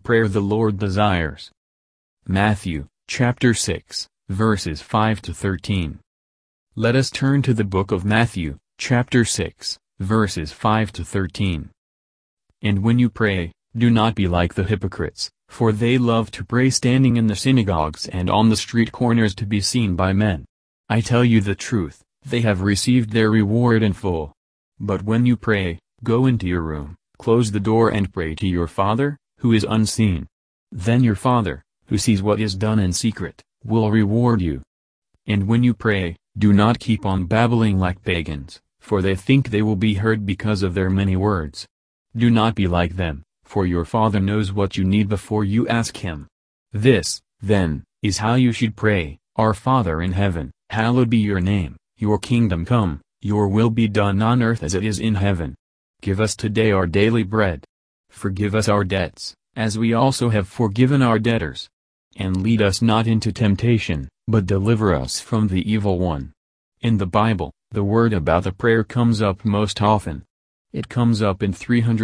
prayer the Lord desires. Matthew, chapter 6, verses 5 to 13. Let us turn to the book of Matthew, chapter 6, verses 5 to 13. And when you pray, do not be like the hypocrites, for they love to pray standing in the synagogues and on the street corners to be seen by men. I tell you the truth, they have received their reward in full. But when you pray, go into your room, close the door and pray to your Father, who is unseen. Then your Father, who sees what is done in secret, will reward you. And when you pray, do not keep on babbling like pagans, for they think they will be heard because of their many words. Do not be like them, for your Father knows what you need before you ask Him. This, then, is how you should pray: Our Father in heaven, hallowed be your name, your kingdom come, your will be done on earth as it is in heaven. Give us today our daily bread. Forgive us our debts, as we also have forgiven our debtors. And lead us not into temptation, but deliver us from the evil one. In the Bible, the word about the prayer comes up most often. It comes up in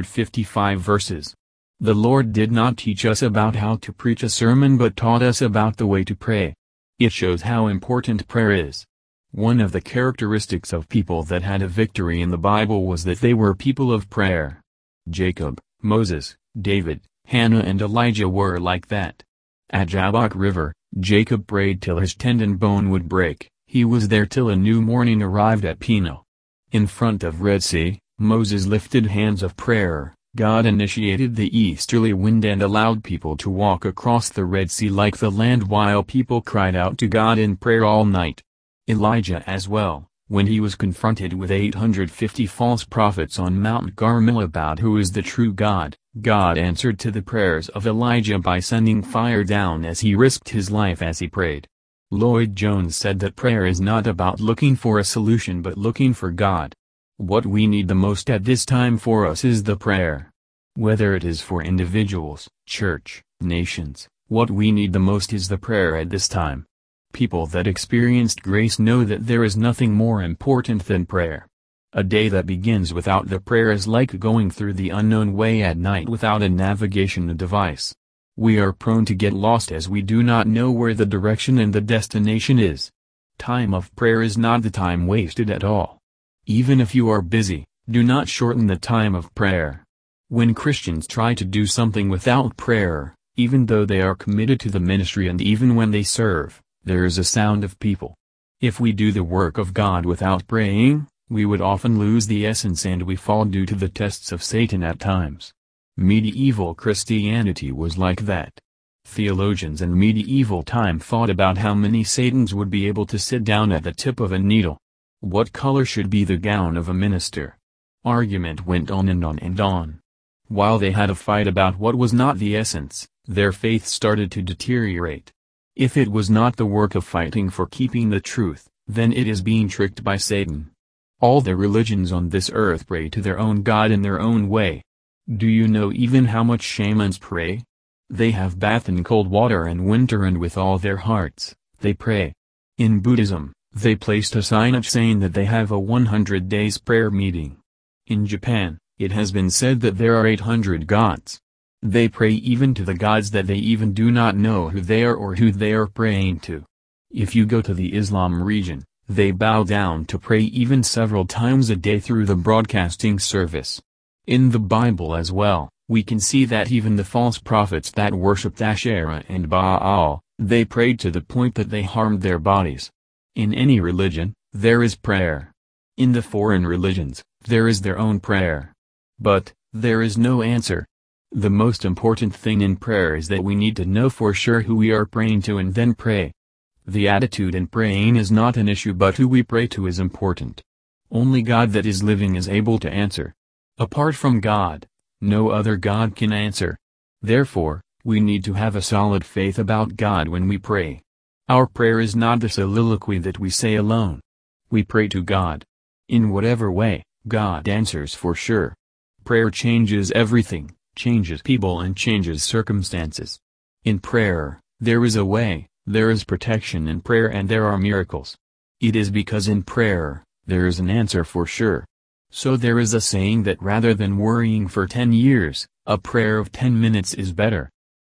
355 verses. The Lord did not teach us about how to preach a sermon but taught us about the way to pray. It shows how important prayer is. One of the characteristics of people that had a victory in the Bible was that they were people of prayer. Jacob, Moses, David, Hannah and Elijah were like that. At Jabbok River, Jacob prayed till his tendon bone would break. He was there till a new morning arrived at Pino. In front of Red Sea, Moses lifted hands of prayer. God initiated the easterly wind and allowed people to walk across the Red Sea like the land while people cried out to God in prayer all night. Elijah as well, when he was confronted with 850 false prophets on Mount Carmel about who is the true God, God answered to the prayers of Elijah by sending fire down as he risked his life as he prayed. Lloyd Jones said that prayer is not about looking for a solution but looking for God. What we need the most at this time for us is the prayer. Whether it is for individuals, church, nations, what we need the most is the prayer at this time. People that experienced grace know that there is nothing more important than prayer. A day that begins without the prayer is like going through the unknown way at night without a navigation device. We are prone to get lost as we do not know where the direction and the destination is. Time of prayer is not the time wasted at all. Even if you are busy, do not shorten the time of prayer. When Christians try to do something without prayer, even though they are committed to the ministry and even when they serve, there is a sound of people. If we do the work of God without praying, we would often lose the essence and we fall due to the tests of Satan at times. Medieval Christianity was like that. Theologians in medieval time thought about how many Satans would be able to sit down at the tip of a needle. What color should be the gown of a minister? Argument went on and on and on. While they had a fight about what was not the essence, their faith started to deteriorate. If it was not the work of fighting for keeping the truth, then it is being tricked by Satan. All the religions on this earth pray to their own God in their own way. Do you know even how much shamans pray? They have bath in cold water in winter and with all their hearts, they pray. In Buddhism, they placed a signage saying that they have a 100 days prayer meeting. In Japan, it has been said that there are 800 gods. They pray even to the gods that they even do not know who they are or who they are praying to. If you go to the Islam region, they bow down to pray even several times a day through the broadcasting service. In the Bible as well, we can see that even the false prophets that worshipped Asherah and Baal, they prayed to the point that they harmed their bodies. In any religion, there is prayer. In the foreign religions, there is their own prayer. But, there is no answer. The most important thing in prayer is that we need to know for sure who we are praying to and then pray. The attitude in praying is not an issue but who we pray to is important. Only God that is living is able to answer. Apart from God, no other God can answer. Therefore, we need to have a solid faith about God when we pray. Our prayer is not the soliloquy that we say alone. We pray to God. In whatever way, God answers for sure. Prayer changes everything, changes people and changes circumstances. In prayer, there is a way, there is protection in prayer and there are miracles. It is because in prayer, there is an answer for sure. So there is a saying that rather than worrying for 10 years, a prayer of 10 minutes is better.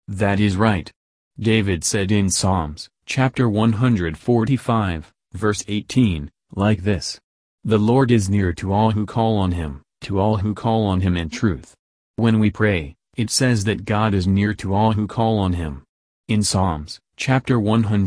That is right. David said in Psalms, chapter 145, verse 18, like this: "The Lord is near to all who call on him, to all who call on him in truth." When we pray, it says that God is near to all who call on him. In Psalms, chapter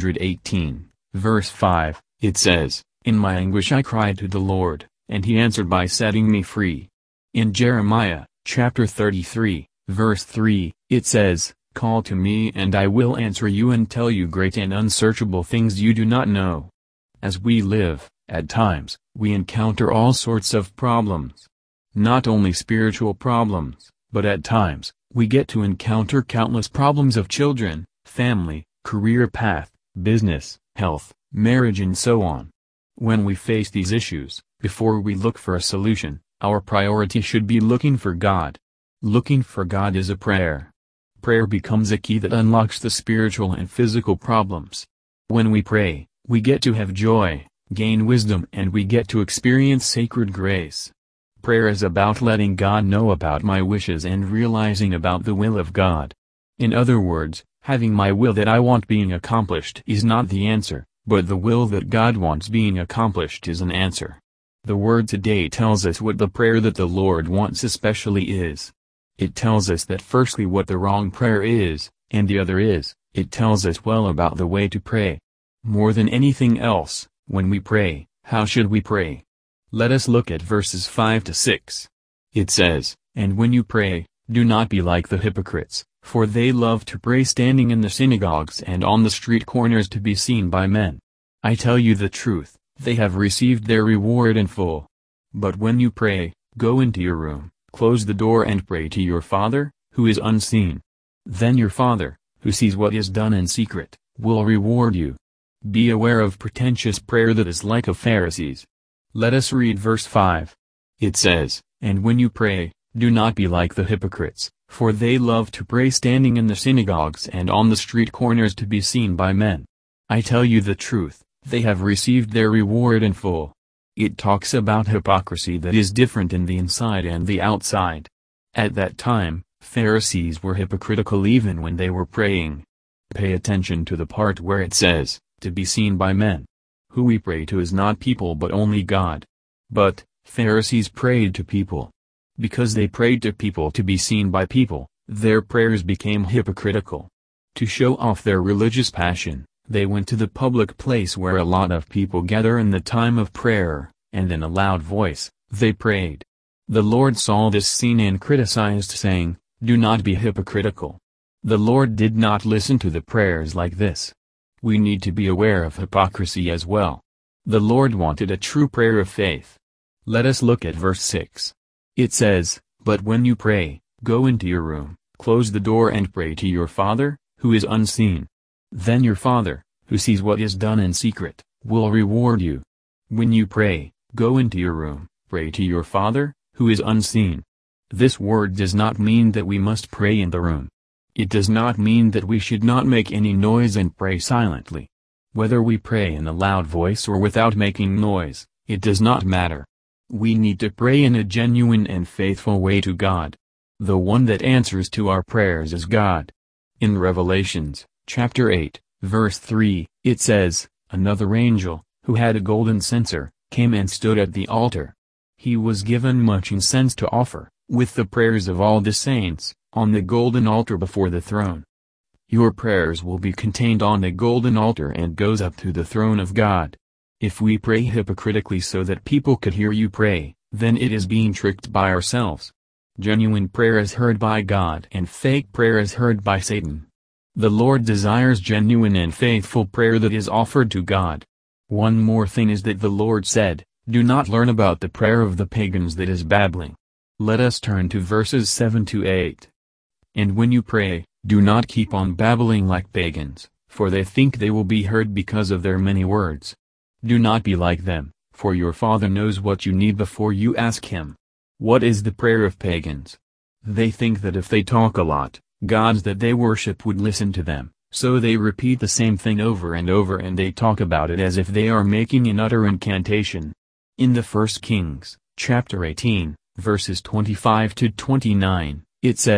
118, verse 5, it says, "In my anguish I cried to the Lord, and he answered by setting me free." In Jeremiah, chapter 33, verse 3, it says, "Call to me and I will answer you and tell you great and unsearchable things you do not know." As we live, at times, we encounter all sorts of problems. Not only spiritual problems, but at times, we get to encounter countless problems of children, family, career path, business, health, marriage and so on. When we face these issues, before we look for a solution, our priority should be looking for God. Looking for God is a prayer. Prayer becomes a key that unlocks the spiritual and physical problems. When we pray, we get to have joy, gain wisdom and we get to experience sacred grace. Prayer is about letting God know about my wishes and realizing about the will of God. In other words, having my will that I want being accomplished is not the answer, but the will that God wants being accomplished is an answer. The word today tells us what the prayer that the Lord wants especially is. It tells us that firstly what the wrong prayer is, and the other is, it tells us well about the way to pray. More than anything else, when we pray, how should we pray? Let us look at verses 5 to 6. It says, "And when you pray, do not be like the hypocrites, for they love to pray standing in the synagogues and on the street corners to be seen by men. I tell you the truth, they have received their reward in full. But when you pray, go into your room, close the door and pray to your Father, who is unseen. Then your Father, who sees what is done in secret, will reward you." Be aware of pretentious prayer that is like a Pharisees. Let us read verse 5. It says, "And when you pray, do not be like the hypocrites, for they love to pray standing in the synagogues and on the street corners to be seen by men. I tell you the truth, they have received their reward in full." It talks about hypocrisy that is different in the inside and the outside. At that time, Pharisees were hypocritical even when they were praying. Pay attention to the part where it says, "to be seen by men." Who we pray to is not people but only God. But, Pharisees prayed to people. Because they prayed to people to be seen by people, their prayers became hypocritical. To show off their religious passion, they went to the public place where a lot of people gather in the time of prayer, and in a loud voice, they prayed. The Lord saw this scene and criticized saying, "Do not be hypocritical." The Lord did not listen to the prayers like this. We need to be aware of hypocrisy as well. The Lord wanted a true prayer of faith. Let us look at verse 6. It says, "But when you pray, go into your room, close the door and pray to your Father, who is unseen. Then your Father, who sees what is done in secret, will reward you." When you pray, go into your room, pray to your Father, who is unseen. This word does not mean that we must pray in the room. It does not mean that we should not make any noise and pray silently. Whether we pray in a loud voice or without making noise, it does not matter. We need to pray in a genuine and faithful way to God. The one that answers to our prayers is God. In Revelations, chapter 8, verse 3, it says, "Another angel, who had a golden censer, came and stood at the altar. He was given much incense to offer, with the prayers of all the saints, on the golden altar before the throne." Your prayers will be contained on the golden altar and goes up to the throne of God. If we pray hypocritically so that people could hear you pray, then it is being tricked by ourselves. Genuine prayer is heard by God and fake prayer is heard by Satan. The Lord desires genuine and faithful prayer that is offered to God. One more thing is that the Lord said, "Do not learn about the prayer of the pagans that is babbling." Let us turn to verses 7 to 8. "And when you pray, do not keep on babbling like pagans, for they think they will be heard because of their many words. Do not be like them, for your Father knows what you need before you ask Him." What is the prayer of pagans? They think that if they talk a lot, gods that they worship would listen to them, so they repeat the same thing over and over and they talk about it as if they are making an utter incantation. In the 1 Kings, chapter 18, verses 25 to 29, it says,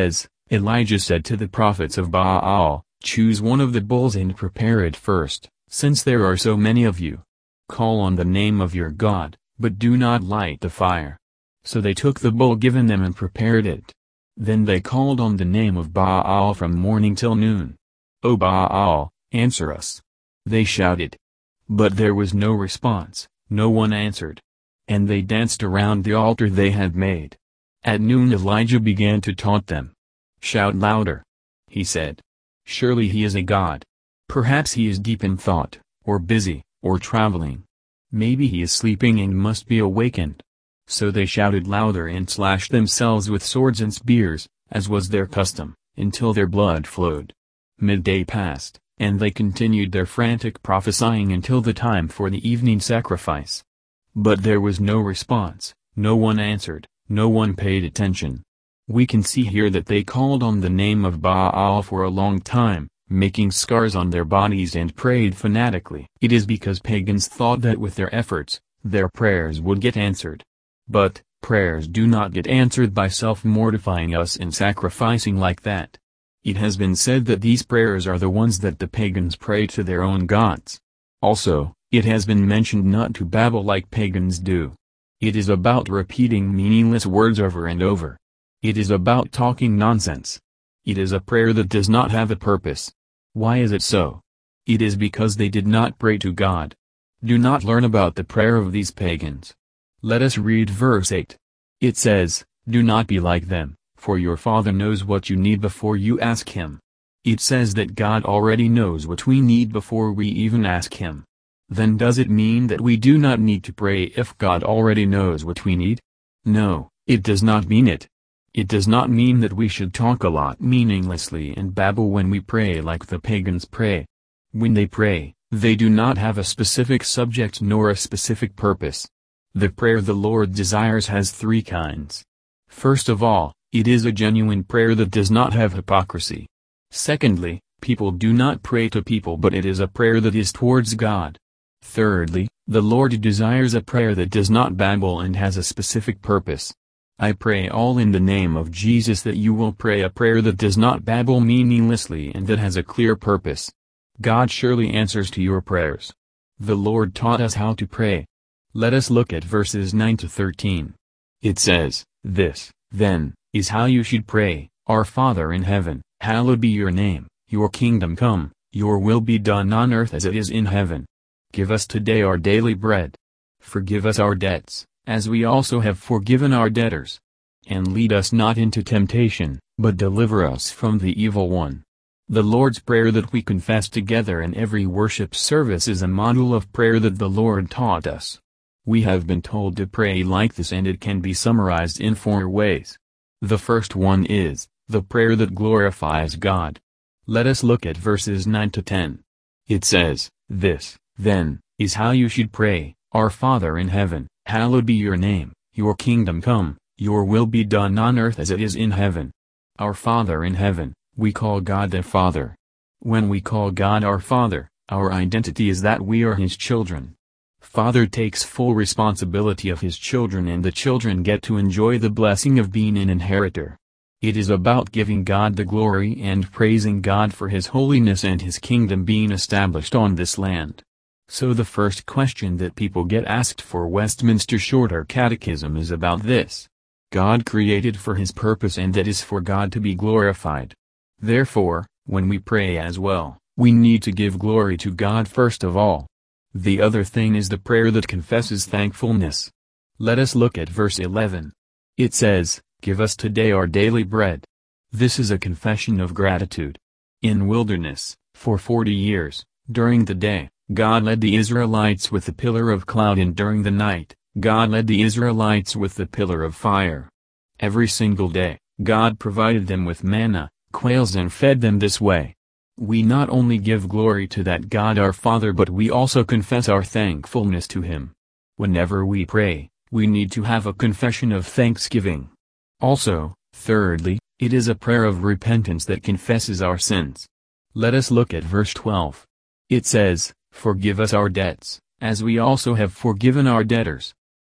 Elijah said to the prophets of Baal, "Choose one of the bulls and prepare it first, since there are so many of you. Call on the name of your God, but do not light the fire." So they took the bull given them and prepared it. Then they called on the name of Baal from morning till noon. "O Baal, answer us!" they shouted. But there was no response, no one answered. And they danced around the altar they had made. At noon Elijah began to taunt them. "Shout louder," he said. "Surely he is a god. Perhaps he is deep in thought, or busy, or traveling. Maybe he is sleeping and must be awakened." So they shouted louder and slashed themselves with swords and spears, as was their custom, until their blood flowed. Midday passed, and they continued their frantic prophesying until the time for the evening sacrifice. But there was no response, no one answered, no one paid attention. We can see here that they called on the name of Baal for a long time, making scars on their bodies and prayed fanatically. It is because pagans thought that with their efforts, their prayers would get answered. But, prayers do not get answered by self-mortifying us and sacrificing like that. It has been said that these prayers are the ones that the pagans pray to their own gods. Also, it has been mentioned not to babble like pagans do. It is about repeating meaningless words over and over. It is about talking nonsense. It is a prayer that does not have a purpose. Why is it so? It is because they did not pray to God. Do not learn about the prayer of these pagans. Let us read verse 8. It says, "Do not be like them, for your Father knows what you need before you ask Him." It says that God already knows what we need before we even ask Him. Then does it mean that we do not need to pray if God already knows what we need? No, it does not mean it. It does not mean that we should talk a lot meaninglessly and babble when we pray like the pagans pray. When they pray, they do not have a specific subject nor a specific purpose. The prayer the Lord desires has three kinds. First of all, it is a genuine prayer that does not have hypocrisy. Secondly, people do not pray to people but it is a prayer that is towards God. Thirdly, the Lord desires a prayer that does not babble and has a specific purpose. I pray all in the name of Jesus that you will pray a prayer that does not babble meaninglessly and that has a clear purpose. God surely answers to your prayers. The Lord taught us how to pray. Let us look at verses 9 to 13. It says, "This, then, is how you should pray, Our Father in heaven, hallowed be your name, your kingdom come, your will be done on earth as it is in heaven. Give us today our daily bread. Forgive us our debts, as we also have forgiven our debtors. And lead us not into temptation, but deliver us from the evil one." The Lord's Prayer that we confess together in every worship service is a model of prayer that the Lord taught us. We have been told to pray like this and it can be summarized in 4 ways. The first one is, the prayer that glorifies God. Let us look at verses 9 to 10. It says, "This, then, is how you should pray, Our Father in heaven, hallowed be your name, your kingdom come, your will be done on earth as it is in heaven." Our Father in heaven, we call God the Father. When we call God our Father, our identity is that we are His children. Father takes full responsibility of his children and the children get to enjoy the blessing of being an inheritor. It is about giving God the glory and praising God for His holiness and His kingdom being established on this land. So the first question that people get asked for Westminster Shorter Catechism is about this. God created for His purpose and that is for God to be glorified. Therefore, when we pray as well, we need to give glory to God first of all. The other thing is the prayer that confesses thankfulness. Let us look at verse 11. It says, "Give us today our daily bread." This is a confession of gratitude. In wilderness, for 40 years, during the day, God led the Israelites with the pillar of cloud and during the night, God led the Israelites with the pillar of fire. Every single day, God provided them with manna, quails and fed them this way. We not only give glory to that God our Father but we also confess our thankfulness to Him. Whenever we pray, we need to have a confession of thanksgiving. Also, thirdly, it is a prayer of repentance that confesses our sins. Let us look at verse 12. It says, "Forgive us our debts, as we also have forgiven our debtors."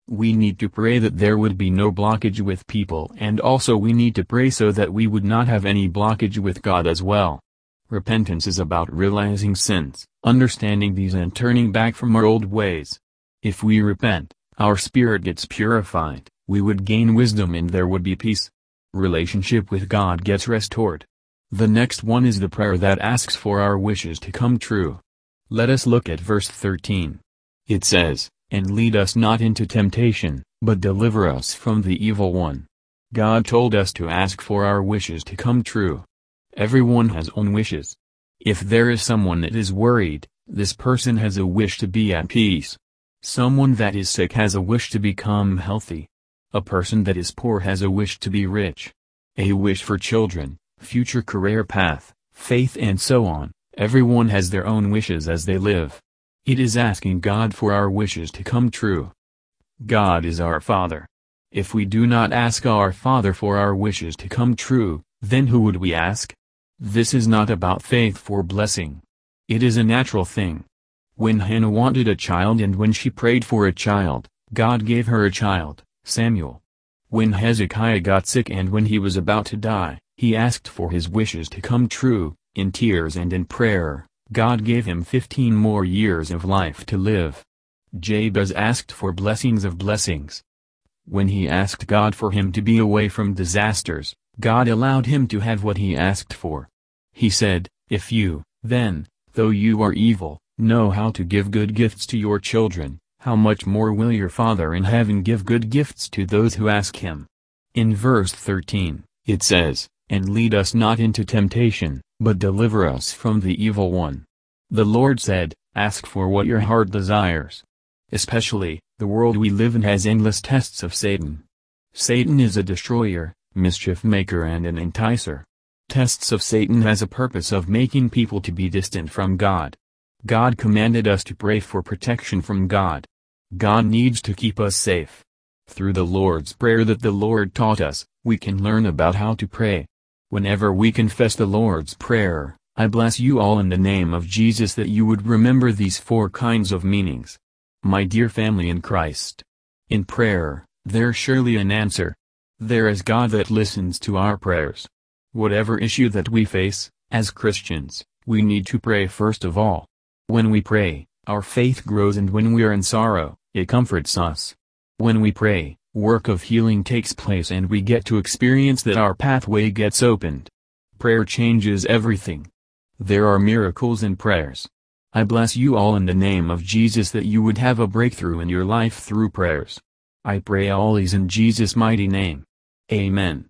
We need to pray that there would be no blockage with people, and also we need to pray so that we would not have any blockage with God as well. Repentance is about realizing sins, understanding these and turning back from our old ways. If we repent, our spirit gets purified, we would gain wisdom and there would be peace. Relationship with God gets restored. The next one is the prayer that asks for our wishes to come true. Let us look at verse 13. It says, "And lead us not into temptation, but deliver us from the evil one." God told us to ask for our wishes to come true. Everyone has own wishes. If there is someone that is worried, this person has a wish to be at peace. Someone that is sick has a wish to become healthy. A person that is poor has a wish to be rich. A wish for children, future career path, faith and so on. Everyone has their own wishes as they live. It is asking God for our wishes to come true. God is our Father. If we do not ask our Father for our wishes to come true, then who would we ask? This is not about faith for blessing. It is a natural thing. When Hannah wanted a child and when she prayed for a child, God gave her a child, Samuel. When Hezekiah got sick and when he was about to die, he asked for his wishes to come true. In tears and in prayer, God gave him 15 more years of life to live. Jabez asked for blessings of blessings. When he asked God for him to be away from disasters, God allowed him to have what he asked for. He said, "If you, then, though you are evil, know how to give good gifts to your children, how much more will your Father in heaven give good gifts to those who ask him?" In verse 13, it says, "And lead us not into temptation, but deliver us from the evil one." The Lord said, ask for what your heart desires. Especially, the world we live in has endless tests of Satan. Satan is a destroyer, mischief maker and an enticer. Tests of Satan has a purpose of making people to be distant from God. God commanded us to pray for protection from God. God needs to keep us safe. Through the Lord's Prayer that the Lord taught us, we can learn about how to pray. Whenever we confess the Lord's Prayer, I bless you all in the name of Jesus that you would remember these 4 kinds of meanings. My dear family in Christ. In prayer, there's surely an answer. There is God that listens to our prayers. Whatever issue that we face, as Christians, we need to pray first of all. When we pray, our faith grows and when we are in sorrow, it comforts us. When we pray, work of healing takes place and we get to experience that our pathway gets opened. Prayer changes everything. There are miracles in prayers. I bless you all in the name of Jesus that you would have a breakthrough in your life through prayers. I pray all these in Jesus' mighty name. Amen.